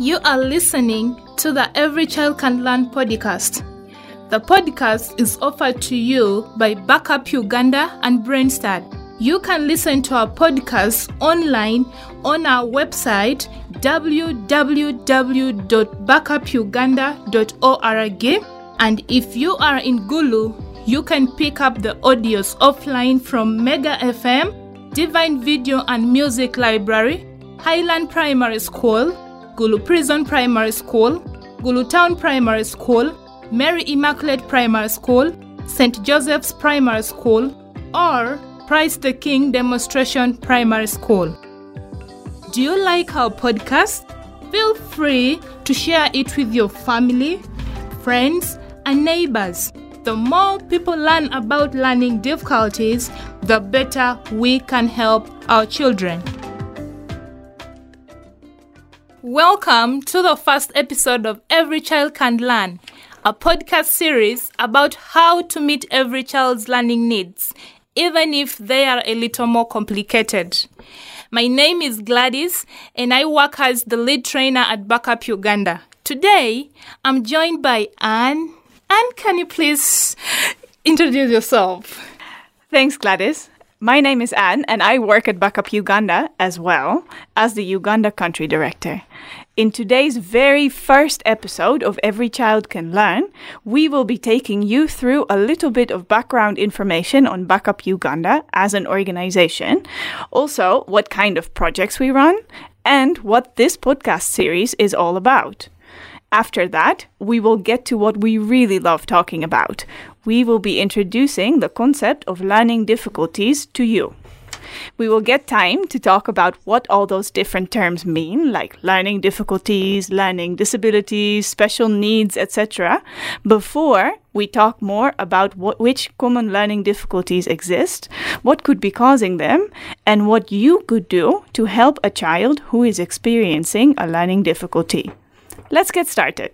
You are listening to the Every Child Can Learn podcast. The podcast is offered to you by Backup Uganda and Brainstart. You can listen to our podcast online on our website www.backupuganda.org, and if you are in Gulu, you can pick up the audios offline from Mega FM, Divine Video and Music Library, Highland Primary School, Gulu Prison Primary School, Gulu Town Primary School, Mary Immaculate Primary School, St. Joseph's Primary School, or Price the King Demonstration Primary School. Do you like our podcast? Feel free to share it with your family, friends, and neighbors. The more people learn about learning difficulties, the better we can help our children. Welcome to the first episode of Every Child Can Learn, a podcast series about how to meet every child's learning needs, even if they are a little more complicated. My name is Gladys, and I work as the lead trainer at Backup Uganda. Today, I'm joined by Anne. Anne, can you please introduce yourself? Thanks, Gladys. My name is Anne, and I work at Backup Uganda as well as the Uganda Country Director. In today's very first episode of Every Child Can Learn, we will be taking you through a little bit of background information on Backup Uganda as an organization, also what kind of projects we run, and what this podcast series is all about. After that, we will get to what we really love talking about. We will be introducing the concept of learning difficulties to you. We will get time to talk about what all those different terms mean, like learning difficulties, learning disabilities, special needs, etc., before we talk more about which common learning difficulties exist, what could be causing them, and what you could do to help a child who is experiencing a learning difficulty. Let's get started.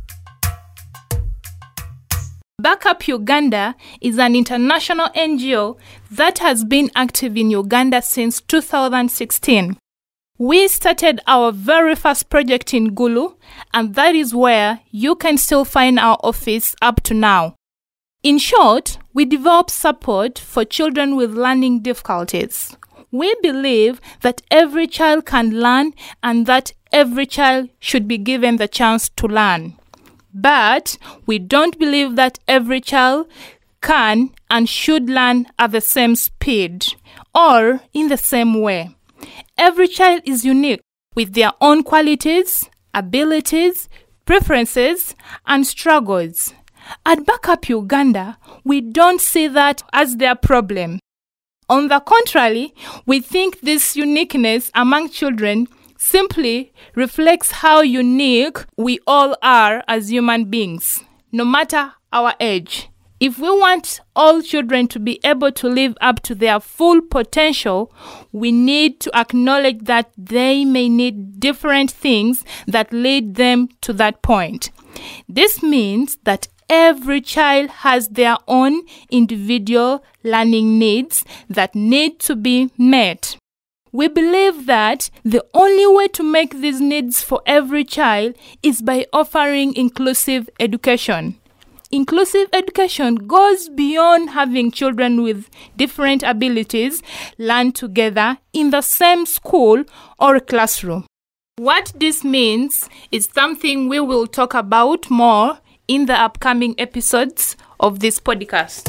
Backup Uganda is an international NGO that has been active in Uganda since 2016. We started our very first project in Gulu, and that is where you can still find our office up to now. In short, we develop support for children with learning difficulties. We believe that every child can learn and that every child should be given the chance to learn. But we don't believe that every child can and should learn at the same speed or in the same way. Every child is unique with their own qualities, abilities, preferences, and struggles. At Backup Uganda, we don't see that as their problem. On the contrary, we think this uniqueness among children simply reflects how unique we all are as human beings, no matter our age. If we want all children to be able to live up to their full potential, we need to acknowledge that they may need different things that lead them to that point. This means that every child has their own individual learning needs that need to be met. We believe that the only way to make these needs for every child is by offering inclusive education. Inclusive education goes beyond having children with different abilities learn together in the same school or classroom. What this means is something we will talk about more in the upcoming episodes of this podcast.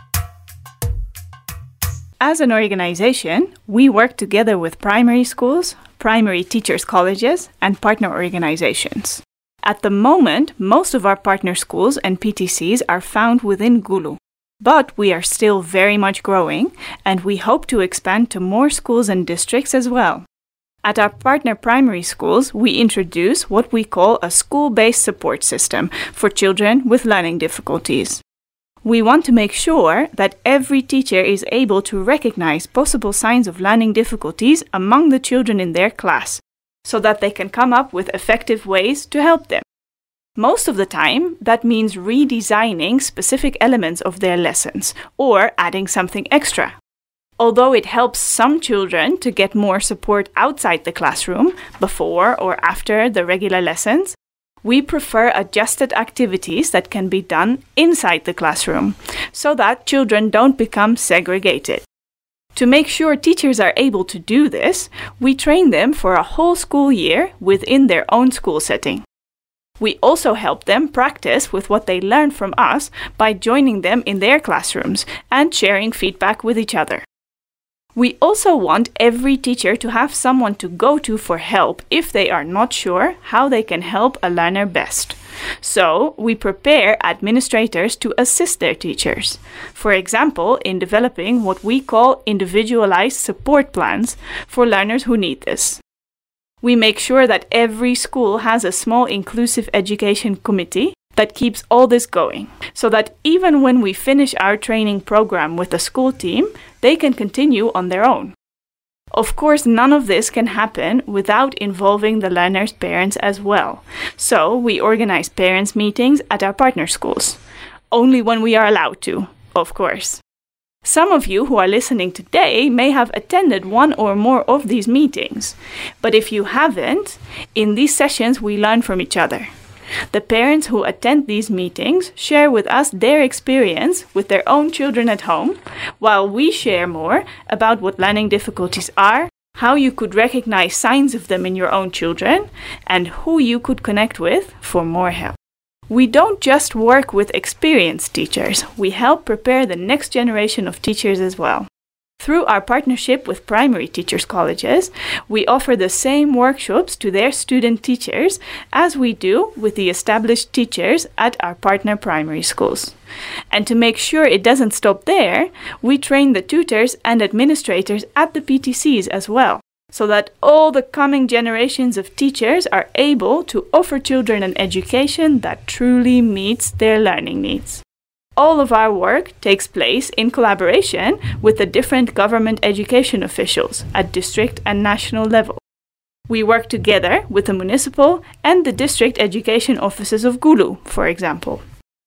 As an organization, we work together with primary schools, primary teachers' colleges, and partner organizations. At the moment, most of our partner schools and PTCs are found within Gulu. But we are still very much growing, and we hope to expand to more schools and districts as well. At our partner primary schools, we introduce what we call a school-based support system for children with learning difficulties. We want to make sure that every teacher is able to recognize possible signs of learning difficulties among the children in their class, so that they can come up with effective ways to help them. Most of the time, that means redesigning specific elements of their lessons or adding something extra. Although it helps some children to get more support outside the classroom, before or after the regular lessons, we prefer adjusted activities that can be done inside the classroom, so that children don't become segregated. To make sure teachers are able to do this, we train them for a whole school year within their own school setting. We also help them practice with what they learn from us by joining them in their classrooms and sharing feedback with each other. We also want every teacher to have someone to go to for help if they are not sure how they can help a learner best. So, we prepare administrators to assist their teachers. For example, in developing what we call individualized support plans for learners who need this. We make sure that every school has a small inclusive education committee that keeps all this going, so that even when we finish our training program with the school team, they can continue on their own. Of course, none of this can happen without involving the learners' parents as well. So, we organize parents' meetings at our partner schools. Only when we are allowed to, of course. Some of you who are listening today may have attended one or more of these meetings. But if you haven't, in these sessions we learn from each other. The parents who attend these meetings share with us their experience with their own children at home, while we share more about what learning difficulties are, how you could recognize signs of them in your own children, and who you could connect with for more help. We don't just work with experienced teachers, we help prepare the next generation of teachers as well. Through our partnership with primary teachers' colleges, we offer the same workshops to their student teachers as we do with the established teachers at our partner primary schools. And to make sure it doesn't stop there, we train the tutors and administrators at the PTCs as well, so that all the coming generations of teachers are able to offer children an education that truly meets their learning needs. All of our work takes place in collaboration with the different government education officials at district and national level. We work together with the municipal and the district education offices of Gulu, for example.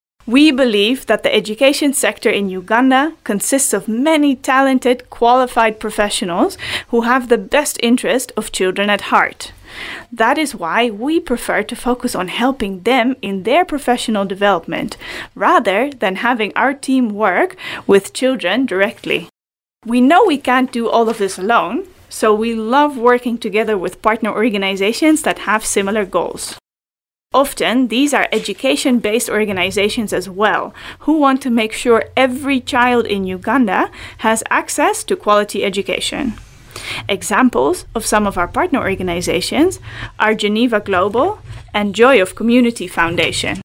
We believe that the education sector in Uganda consists of many talented, qualified professionals who have the best interest of children at heart. That is why we prefer to focus on helping them in their professional development, rather than having our team work with children directly. We know we can't do all of this alone, so we love working together with partner organizations that have similar goals. Often, these are education-based organizations as well, who want to make sure every child in Uganda has access to quality education. Examples of some of our partner organizations are Geneva Global and Joy of Community Foundation.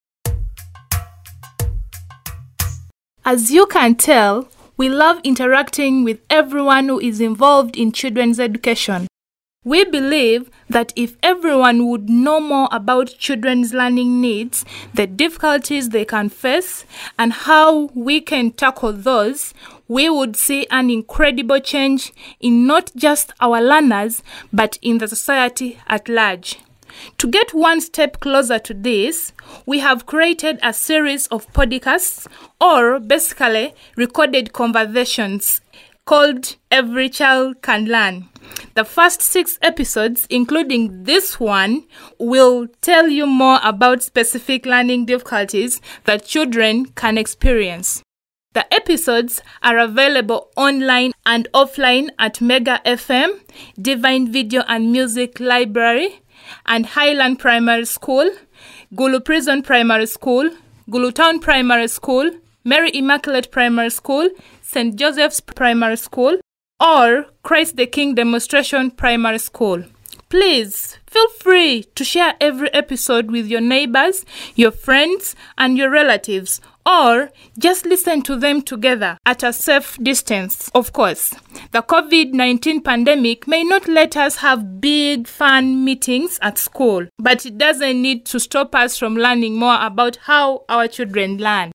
As you can tell, we love interacting with everyone who is involved in children's education. We believe that if everyone would know more about children's learning needs, the difficulties they can face, and how we can tackle those, we would see an incredible change in not just our learners, but in the society at large. To get one step closer to this, we have created a series of podcasts, or basically recorded conversations, called Every Child Can Learn. The first 6 episodes, including this one, will tell you more about specific learning difficulties that children can experience. The episodes are available online and offline at Mega FM, Divine Video and Music Library, and Highland Primary School, Gulu Prison Primary School, Gulu Town Primary School, Mary Immaculate Primary School, St. Joseph's Primary School, or Christ the King Demonstration Primary School. Please feel free to share every episode with your neighbors, your friends, and your relatives, or just listen to them together at a safe distance, of course. The COVID-19 pandemic may not let us have big fun meetings at school, but it doesn't need to stop us from learning more about how our children learn.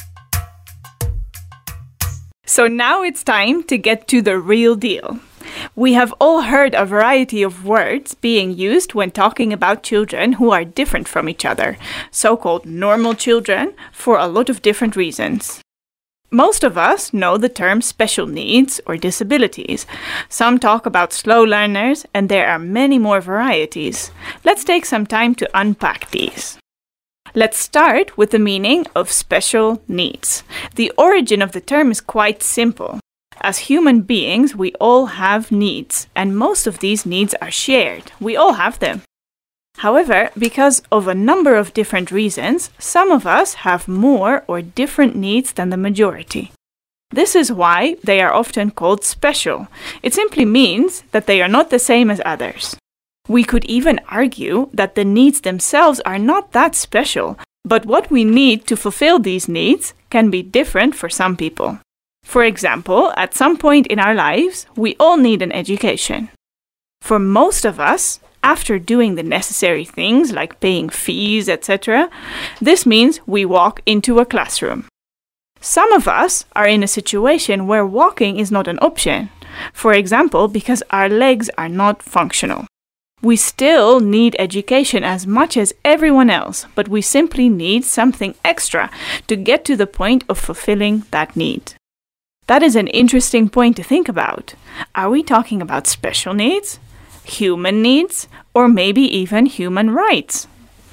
So now it's time to get to the real deal. We have all heard a variety of words being used when talking about children who are different from each other, so-called normal children, for a lot of different reasons. Most of us know the term special needs or disabilities. Some talk about slow learners, and there are many more varieties. Let's take some time to unpack these. Let's start with the meaning of special needs. The origin of the term is quite simple. As human beings, we all have needs, and most of these needs are shared. We all have them. However, because of a number of different reasons, some of us have more or different needs than the majority. This is why they are often called special. It simply means that they are not the same as others. We could even argue that the needs themselves are not that special, but what we need to fulfill these needs can be different for some people. For example, at some point in our lives, we all need an education. For most of us, after doing the necessary things like paying fees, etc., this means we walk into a classroom. Some of us are in a situation where walking is not an option, for example, because our legs are not functional. We still need education as much as everyone else, but we simply need something extra to get to the point of fulfilling that need. That is an interesting point to think about. Are we talking about special needs, human needs, or maybe even human rights?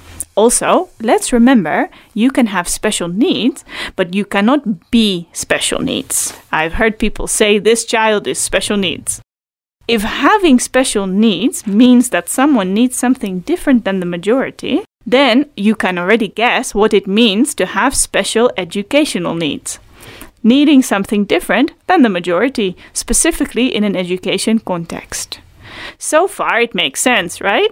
Also, let's remember, you can have special needs, but you cannot be special needs. I've heard people say this child is special needs. If having special needs means that someone needs something different than the majority, then you can already guess what it means to have special educational needs. Needing something different than the majority, specifically in an education context. So far, it makes sense, right?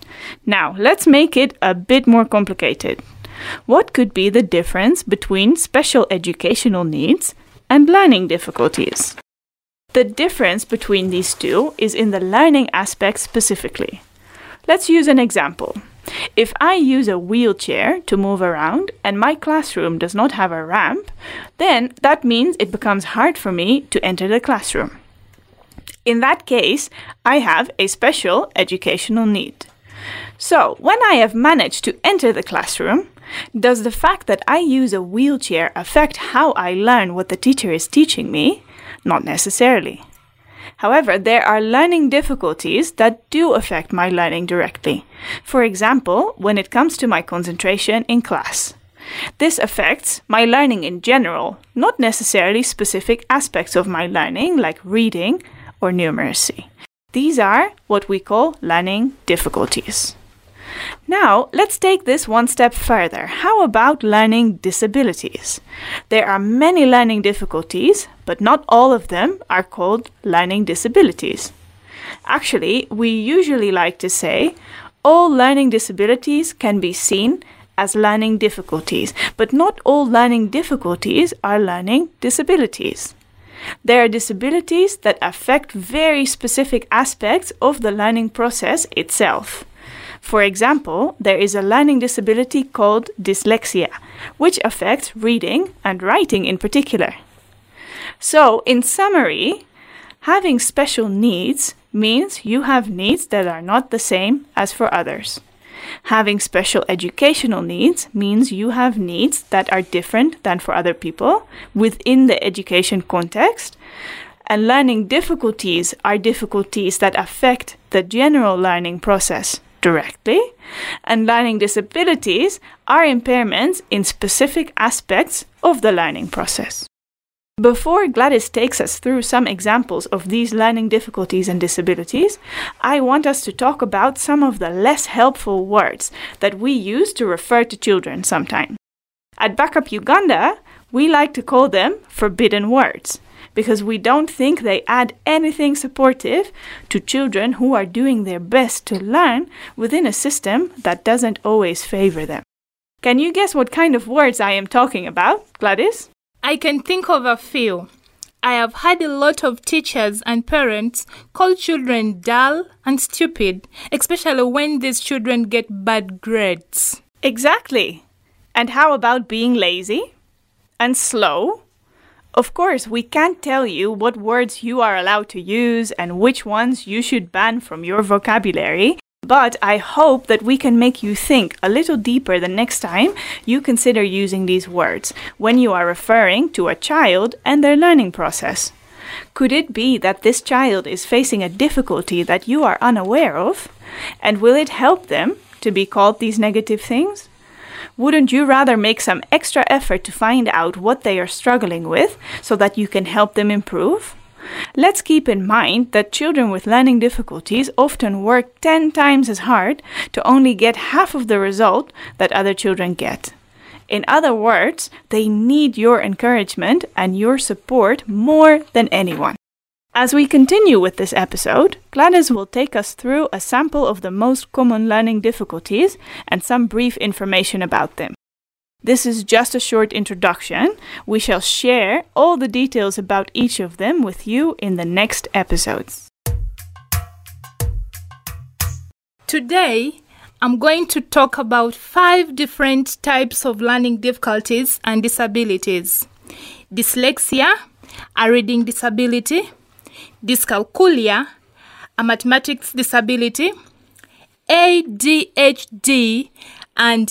Now, let's make it a bit more complicated. What could be the difference between special educational needs and learning difficulties? The difference between these two is in the learning aspect specifically. Let's use an example. If I use a wheelchair to move around and my classroom does not have a ramp, then that means it becomes hard for me to enter the classroom. In that case, I have a special educational need. So, when I have managed to enter the classroom, does the fact that I use a wheelchair affect how I learn what the teacher is teaching me? Not necessarily. However, there are learning difficulties that do affect my learning directly. For example, when it comes to my concentration in class. This affects my learning in general, not necessarily specific aspects of my learning like reading or numeracy. These are what we call learning difficulties. Now, let's take this one step further. How about learning disabilities? There are many learning difficulties, but not all of them are called learning disabilities. Actually, we usually like to say all learning disabilities can be seen as learning difficulties, but not all learning difficulties are learning disabilities. There are disabilities that affect very specific aspects of the learning process itself. For example, there is a learning disability called dyslexia, which affects reading and writing in particular. So, in summary, having special needs means you have needs that are not the same as for others. Having special educational needs means you have needs that are different than for other people within the education context. And learning difficulties are difficulties that affect the general learning process directly. And learning disabilities are impairments in specific aspects of the learning process. Before Gladys takes us through some examples of these learning difficulties and disabilities, I want us to talk about some of the less helpful words that we use to refer to children sometimes. At Backup Uganda, we like to call them forbidden words, because we don't think they add anything supportive to children who are doing their best to learn within a system that doesn't always favor them. Can you guess what kind of words I am talking about, Gladys? I can think of a few. I have had a lot of teachers and parents call children dull and stupid, especially when these children get bad grades. Exactly. And how about being lazy and slow? Of course, we can't tell you what words you are allowed to use and which ones you should ban from your vocabulary, But I hope that we can make you think a little deeper the next time you consider using these words when you are referring to a child and their learning process. Could it be that this child is facing a difficulty that you are unaware of? And will it help them to be called these negative things? Wouldn't you rather make some extra effort to find out what they are struggling with so that you can help them improve? Let's keep in mind that children with learning difficulties often work 10 times as hard to only get half of the result that other children get. In other words, they need your encouragement and your support more than anyone. As we continue with this episode, Gladys will take us through a sample of the most common learning difficulties and some brief information about them. This is just a short introduction. We shall share all the details about each of them with you in the next episodes. Today, I'm going to talk about 5 different types of learning difficulties and disabilities. Dyslexia, a reading disability, dyscalculia, a mathematics disability, ADHD and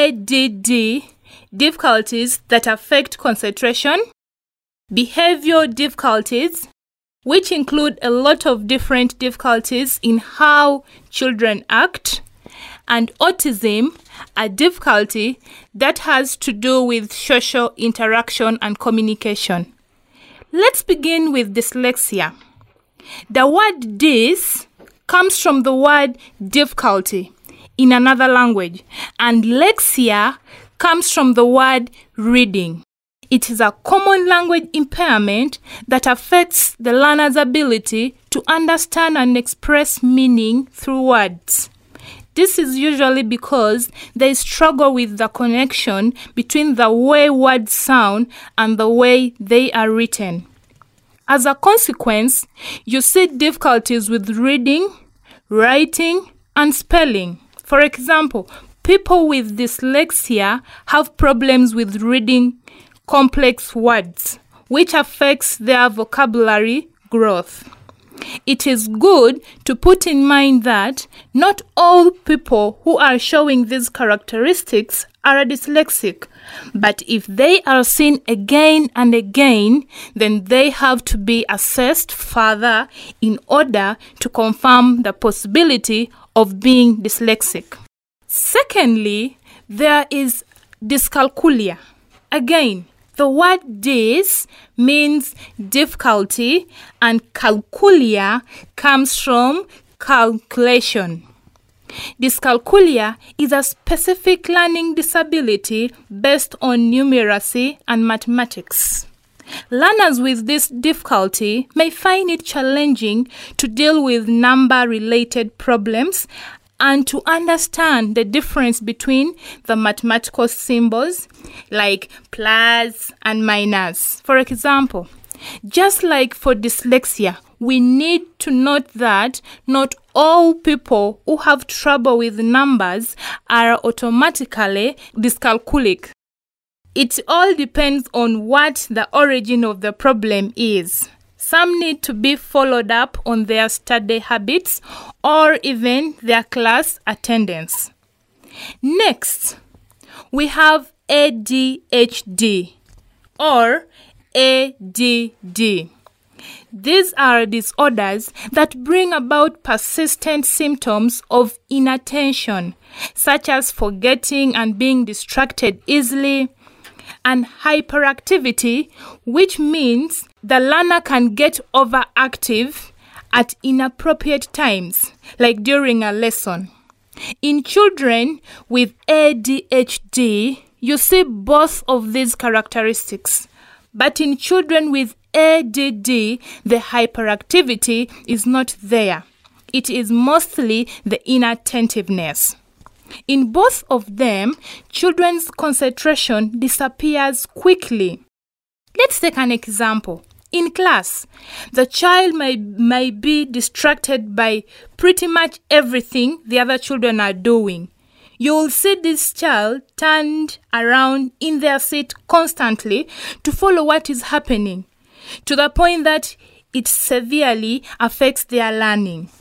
ADD, difficulties that affect concentration, behavioral difficulties, which include a lot of different difficulties in how children act, and autism, a difficulty that has to do with social interaction and communication. Let's begin with dyslexia. The word dys comes from the word difficulty in another language, and lexia comes from the word reading. It is a common language impairment that affects the learner's ability to understand and express meaning through words. This is usually because they struggle with the connection between the way words sound and the way they are written. As a consequence, you see difficulties with reading, writing, and spelling. For example, people with dyslexia have problems with reading complex words, which affects their vocabulary growth. It is good to put in mind that not all people who are showing these characteristics are dyslexic, but if they are seen again and again, then they have to be assessed further in order to confirm the possibility of being dyslexic. Secondly, there is dyscalculia. Again, the word dys means difficulty and calculia comes from calculation. Dyscalculia is a specific learning disability based on numeracy and mathematics. Learners with this difficulty may find it challenging to deal with number-related problems and to understand the difference between the mathematical symbols like plus and minus. For example, just like for dyslexia, we need to note that not all people who have trouble with numbers are automatically dyscalculic. It all depends on what the origin of the problem is. Some need to be followed up on their study habits or even their class attendance. Next, we have ADHD or ADD. These are disorders that bring about persistent symptoms of inattention, such as forgetting and being distracted easily, and hyperactivity, which means the learner can get overactive at inappropriate times, like during a lesson. In children with ADHD, you see both of these characteristics. But in children with ADD, the hyperactivity is not there. It is mostly the inattentiveness. In both of them, children's concentration disappears quickly. Let's take an example. In class, the child may be distracted by pretty much everything the other children are doing. You will see this child turned around in their seat constantly to follow what is happening, to the point that it severely affects their learning.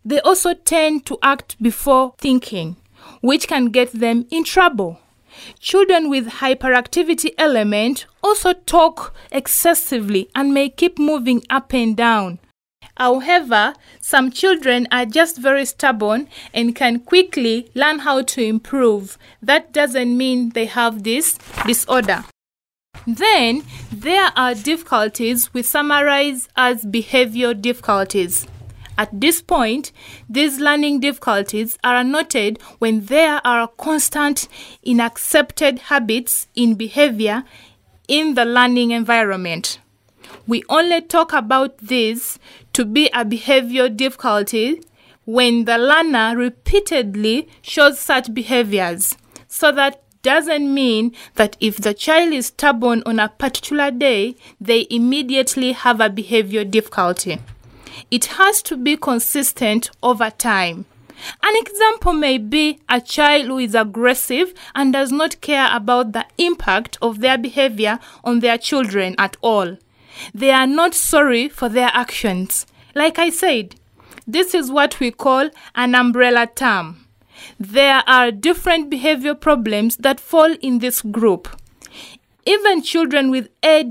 They also tend to act before thinking, which can get them in trouble. Children with hyperactivity element also talk excessively and may keep moving up and down. However, some children are just very stubborn and can quickly learn how to improve. That doesn't mean they have this disorder. Then, there are difficulties we summarize as behavior difficulties. At this point, these learning difficulties are noted when there are constant unaccepted habits in behavior in the learning environment. We only talk about this to be a behavior difficulty when the learner repeatedly shows such behaviors. So that doesn't mean that if the child is stubborn on a particular day, they immediately have a behavior difficulty. It has to be consistent over time. An example may be a child who is aggressive and does not care about the impact of their behavior on their children at all. They are not sorry for their actions. Like I said, this is what we call an umbrella term. There are different behavior problems that fall in this group. Even children with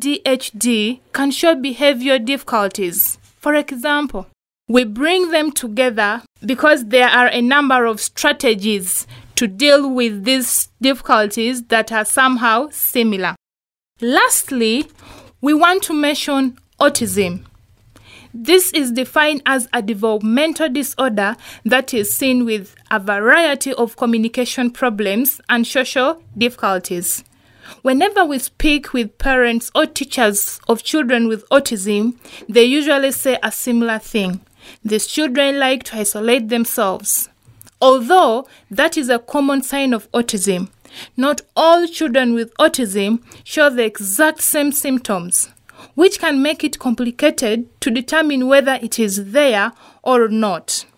ADHD can show behavior difficulties. For example, we bring them together because there are a number of strategies to deal with these difficulties that are somehow similar. Lastly, we want to mention autism. This is defined as a developmental disorder that is seen with a variety of communication problems and social difficulties. Whenever we speak with parents or teachers of children with autism, they usually say a similar thing. These children like to isolate themselves. Although that is a common sign of autism, not all children with autism show the exact same symptoms, which can make it complicated to determine whether it is there or not.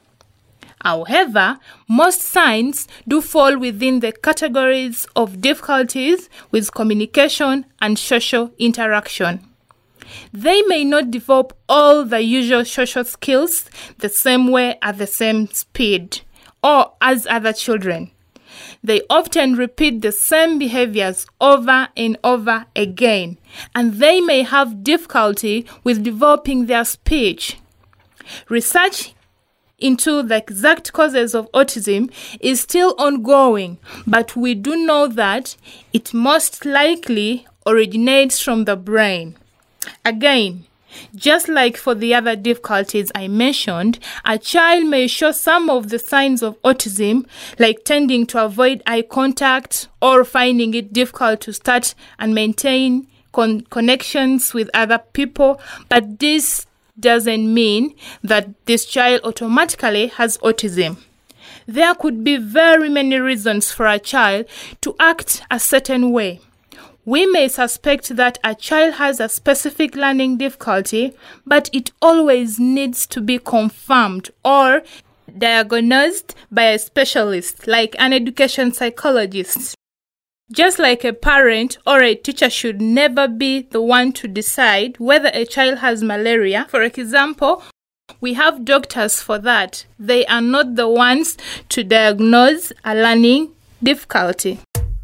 However, most signs do fall within the categories of difficulties with communication and social interaction. They may not develop all the usual social skills the same way at the same speed or as other children. They often repeat the same behaviors over and over again, and they may have difficulty with developing their speech. Research into the exact causes of autism is still ongoing, but we do know that it most likely originates from the brain. Again, just like for the other difficulties I mentioned, a child may show some of the signs of autism, like tending to avoid eye contact or finding it difficult to start and maintain connections with other people, but this doesn't mean that this child automatically has autism. There could be very many reasons for a child to act a certain way. We may suspect that a child has a specific learning difficulty, but it always needs to be confirmed or diagnosed by a specialist, like an education psychologist. Just like a parent or a teacher should never be the one to decide whether a child has malaria, for example, we have doctors for that. They are not the ones to diagnose a learning difficulty.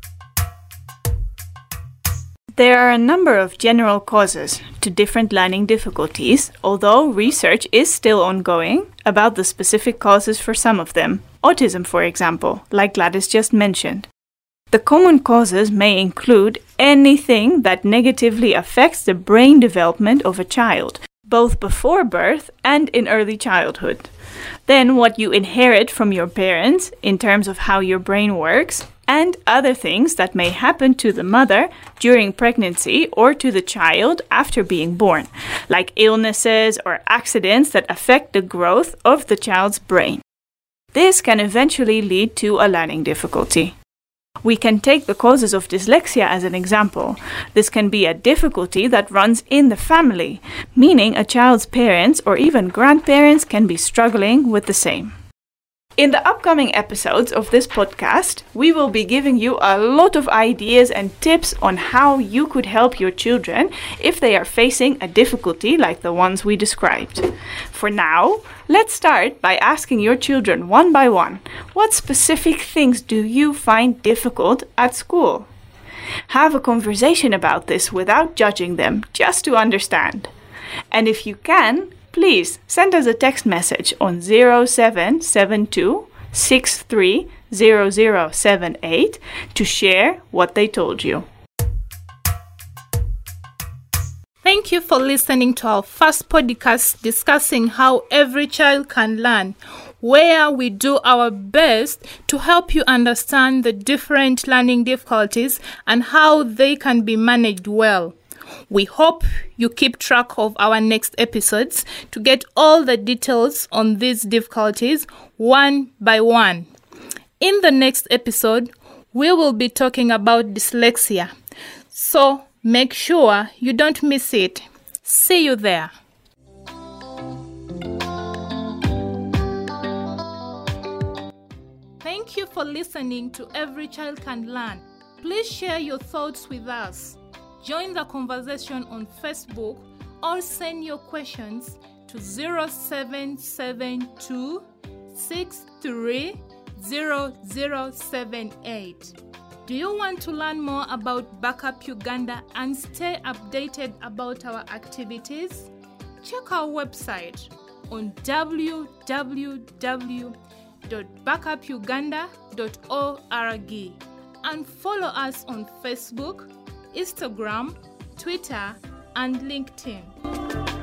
There are a number of general causes to different learning difficulties, although research is still ongoing about the specific causes for some of them. Autism, for example, like Gladys just mentioned. The common causes may include anything that negatively affects the brain development of a child, both before birth and in early childhood. Then what you inherit from your parents in terms of how your brain works, and other things that may happen to the mother during pregnancy or to the child after being born, like illnesses or accidents that affect the growth of the child's brain. This can eventually lead to a learning difficulty. We can take the causes of dyslexia as an example. This can be a difficulty that runs in the family, meaning a child's parents or even grandparents can be struggling with the same. In the upcoming episodes of this podcast, we will be giving you a lot of ideas and tips on how you could help your children if they are facing a difficulty like the ones we described. For now, let's start by asking your children one by one, what specific things do you find difficult at school? Have a conversation about this without judging them, just to understand. And if you can, please send us a text message on 0772 630078 to share what they told you. Thank you for listening to our first podcast discussing how every child can learn, where we do our best to help you understand the different learning difficulties and how they can be managed well. We hope you keep track of our next episodes to get all the details on these difficulties one by one. In the next episode, we will be talking about dyslexia. So make sure you don't miss it. See you there. Thank you for listening to Every Child Can Learn. Please share your thoughts with us. Join the conversation on Facebook or send your questions to 0772 630078. Do you want to learn more about Backup Uganda and stay updated about our activities? Check our website on www.backupuganda.org and follow us on Facebook, Instagram, Twitter, and LinkedIn.